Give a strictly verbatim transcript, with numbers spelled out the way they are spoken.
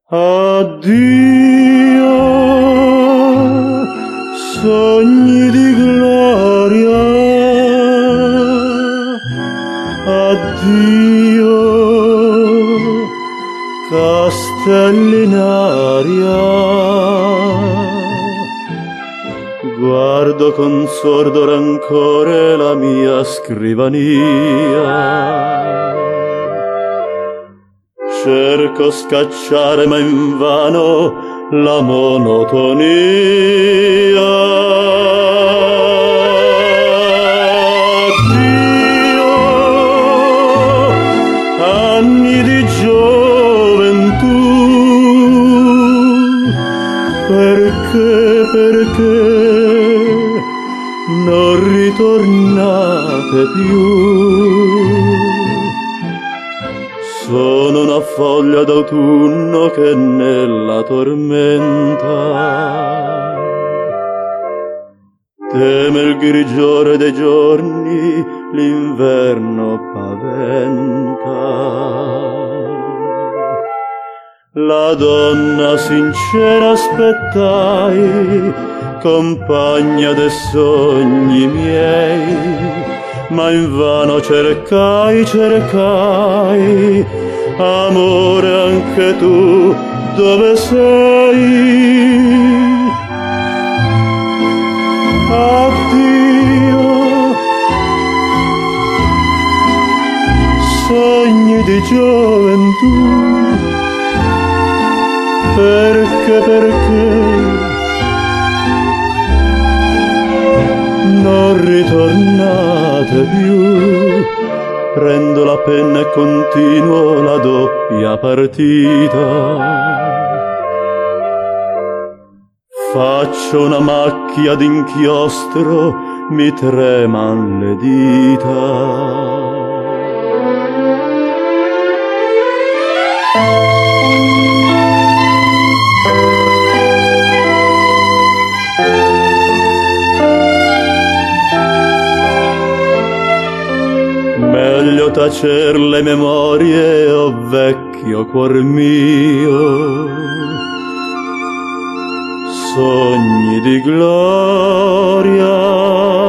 Addio, sogni di gloria, addio, castelli in aria. Guardo con sordo rancore la mia scrivania. Cerco scacciare ma invano la monotonia. Addio, anni di gioventù, perché, perché non ritornate più? Sono una foglia d'autunno che nella tormenta teme il grigiore dei giorni, l'inverno paventa. La donna sincera aspettai, compagna dei sogni miei, ma invano cercai, cercai, amore anche tu dove sei? Addio, sogni di gioventù, perché, perché non ritornate più? Prendo la penna e continuo la doppia partita. Faccio una macchia d'inchiostro, mi treman le dita. Meglio tacer le memorie, o vecchio cuor mio. Sogni di gloria,